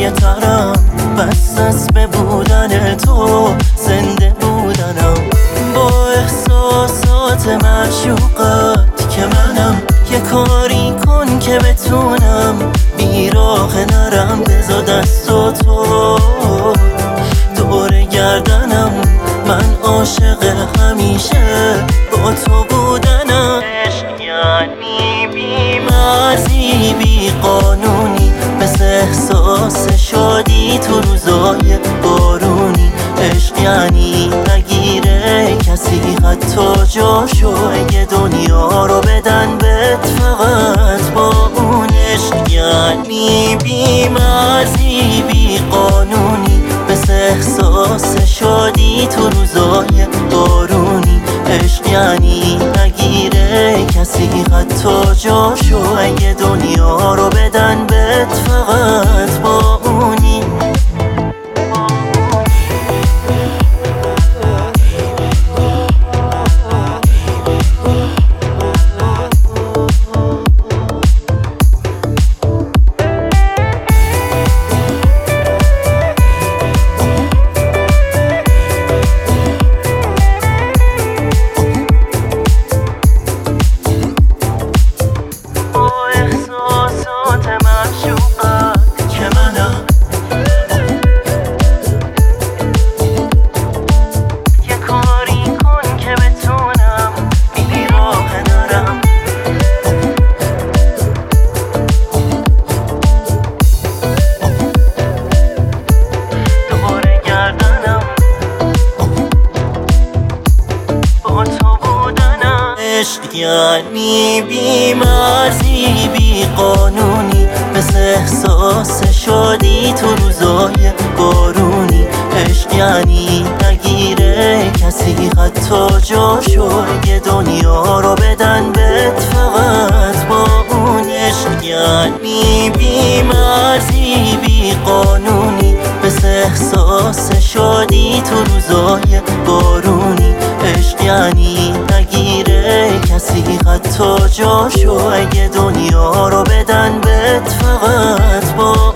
یه ترم بس از به بودن تو زنده بودنم، با احساسات معشوقت که منم. یه کاری کن که بتونم بیراه نرم، بذار دست و تو دور گردنم. من عاشق همیشه با تو بودنم. عشق یعنی بی مرزی بی قانونی، مثل احساس شادی تو روزای بارونی. عشق یعنی نگیره کسی حتی جاشو، اگه دنیا رو بدن بهت فقط با اون. عشق یعنی بی مرزی بی قانونی، مثل احساس شادی تو روزای بارونی. عشق یعنی نگیره کسی حتی جاشو، اگه دنیا رو بدن بهت فقط با اونی. عشق یعنی بی مرزی بی قانونی، مثل احساس شادی تو روزای بارونی. عشق یعنی نگیره کسی حتی جاشو، اگه دنیا رو بدن بهت فقط با اون. عشق یعنی بی مرزی بی قانونی، مثل احساس شادی تو روزای بارونی. عشق یعنی نگیره کسی حتی جاشو، اگه دنیا رو بدن بهت فقط با